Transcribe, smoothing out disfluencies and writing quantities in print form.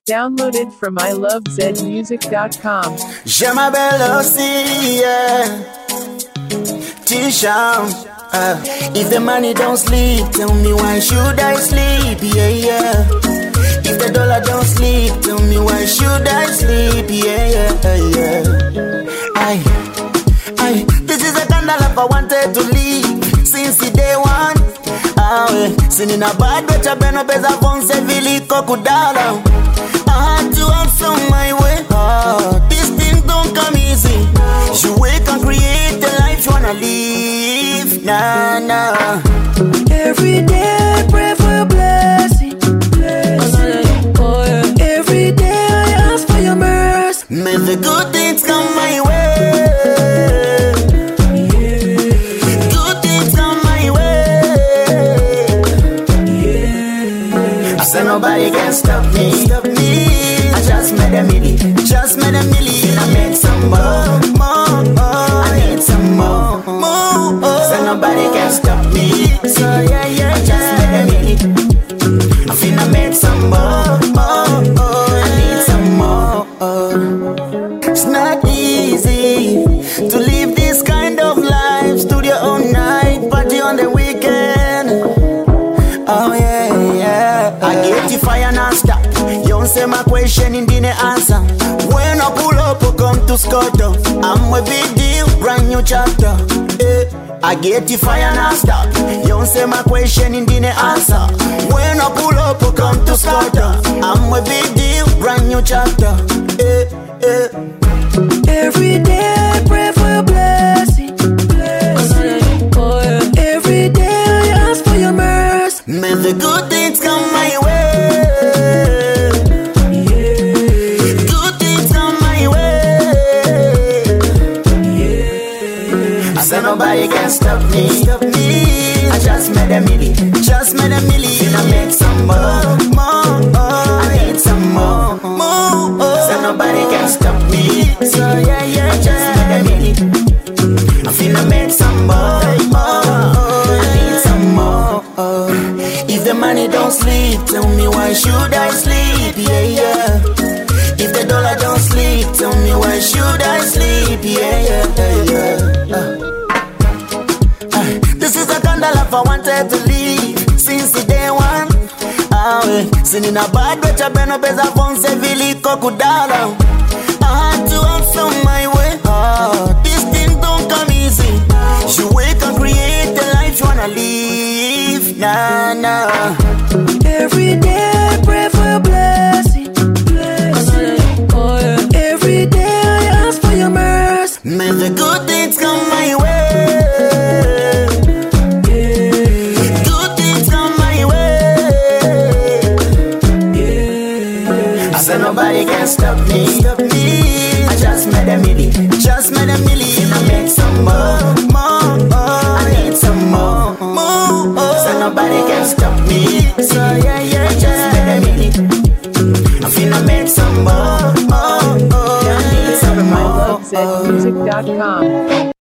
Downloaded from ilovezmusic.com. Je m'appelle aussi, T-Sham. If the money don't sleep, tell me why should I sleep, yeah. If the dollar don't sleep, tell me why should I sleep, yeah. This is the kind of life I wanted to live since the day one. Sini na bad becha beno pesa fonse viliko kudala. I had to hustle my way. These things don't come easy. You wake and create the life you wanna live. Nah. Every day I pray for your blessing. Every day I ask for your mercy. May the good things come my way. Good things come my way. I said nobody can stop me. I just made a million. I made some more. I need some more. So nobody can stop me. So yeah, I just made a million. I feel I made some more. I need some more. It's not easy to live this kind of life. Studio all night, party on the weekend. Oh yeah. I get the fire non-stop. You don't say my question in the answer. When I pull up, I come to Scotland. I'm a big deal, brand new chapter. I get the fire non-stop. You don't say my question in the answer. When I pull up, I come to Scotland. I'm a big deal, brand new chapter. Every day I pray for your blessing. Every day I ask for your mercy. May the good things come my way. Good things come my way. I said nobody can stop me. I just made a million. I made some more. I need some more. So nobody can stop me. So yeah, I just made a million. I feel I made some more. I need some more. If the money don't sleep, tell me why should I sleep, yeah. If the dollar don't sleep, tell me why should I sleep, yeah. This is the kind of life I wanted to live since the day one. Sini na bad becha beno pesa fonse viliko kudala. I had to hustle my way. These things don't come easy. You wake and create the life you wanna live. Nah. Every day I pray for your blessing. Every day I ask for your mercy. May the good things come my way. Good things come my way. I said nobody can stop me. I just made a million. I made some more. I need some more. So nobody can stop me. So yeah, I just made a million. I feel I made some more. I need some more. ilovezmusic.com.